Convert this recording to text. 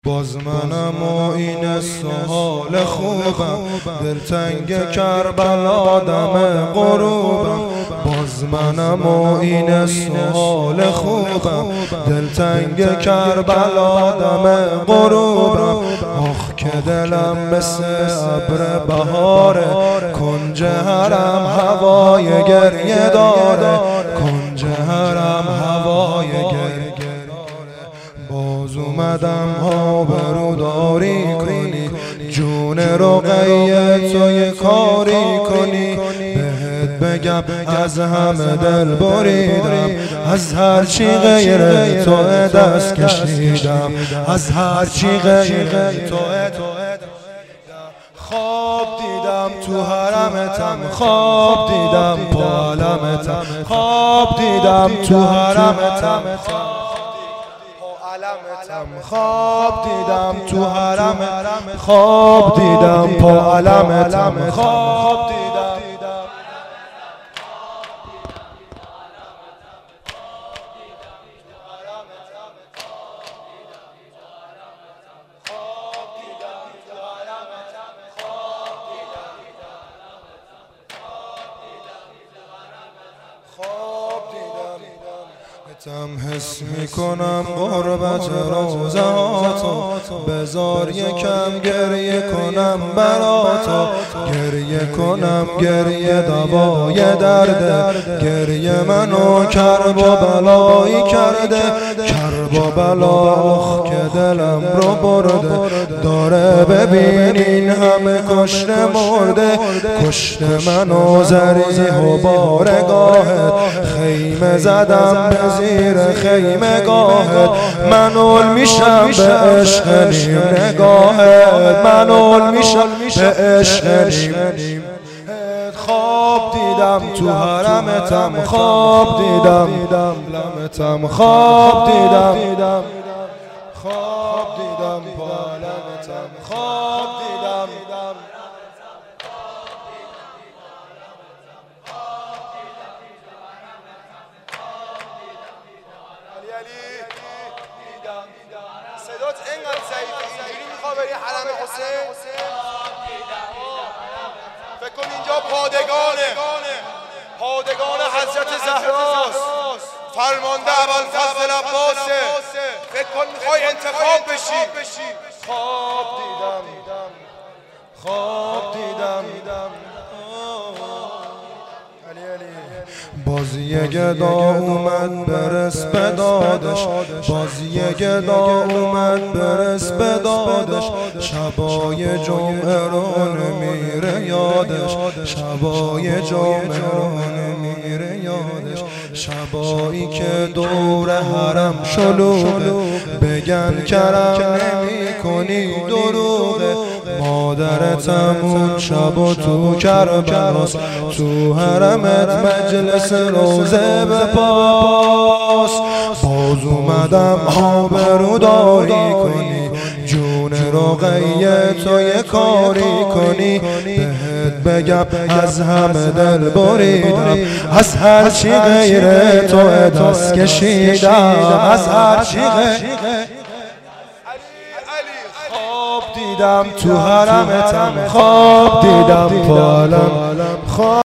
باز منم و این سحال خوبم، دلتنگ کربلا دم غروبم. باز منم و این سحال خوبم، دلتنگ کربلا دم غروبم. آخ که دلم مثل ابر بهاره، کنج حرم هوای گریه داره، کنج حرم هوای گریه. باز اومدم آبروداری کنی، جون رقیه تو یه کاری کنی. بهت بگم از همه دل بریدم، از هرچی غیر تو دست کشیدم، از هرچی غیر تو. خواب دیدم تو حرمتم، خواب دیدم پا علمتم، خواب دیدم تو حرمتم، خواب دیدم تو حرم، خواب دیدم پا علمتم، خواب دیدم. حس میکنم غربت روزاتو، بذار یکم گریه کنم براتو، گریه کنم گریه دوای درده، گریه منو کرب و بلایی کرده، کرب و بلا. آخ که دلم رو برده، داره ببین این همه کشته مرده، کشته منو زریح و بارگاهت، خیمه زدم به زیر خیمه گاهت، منول میشم به عشق نیم نگاهت، منول میشم به عشق نیم. خواب دیدم تو حرمتم، خواب دیدم لمتم، خواب دیدم، خواب دیدم پا علمتم، خواب دیدم. صدات اینقدر ضعیفه، اینجوری میخواه بری حرم حسین؟ فکر کن اینجا پادگان حضرت زهراست، فرمانده ابوالفضل عباسه. فکر کن میخوای انتخاب بشی. خواب دیدم بازی گدا اومد برس به دادش، بازی گدا اومد برس به دادش، شبای جمعه رو نمیره یادش، شبای جمعه رو نمیره یادش، شبایی که دور حرم شلوغه، بگن کرم نمی کنی دروغه، مادرتم اون شب و تو کربلاست، تو حرمت مجلس روزه بپاس. باز اومدم آبروداری کنی، جون رقیه تو یه کاری کنی. بهت بگم از همه دل بریدم، از هرچی غیر تو دست کشیدم، از هرچی غیر. خواب دیدم تو حرمتم، خواب دیدم پا علم.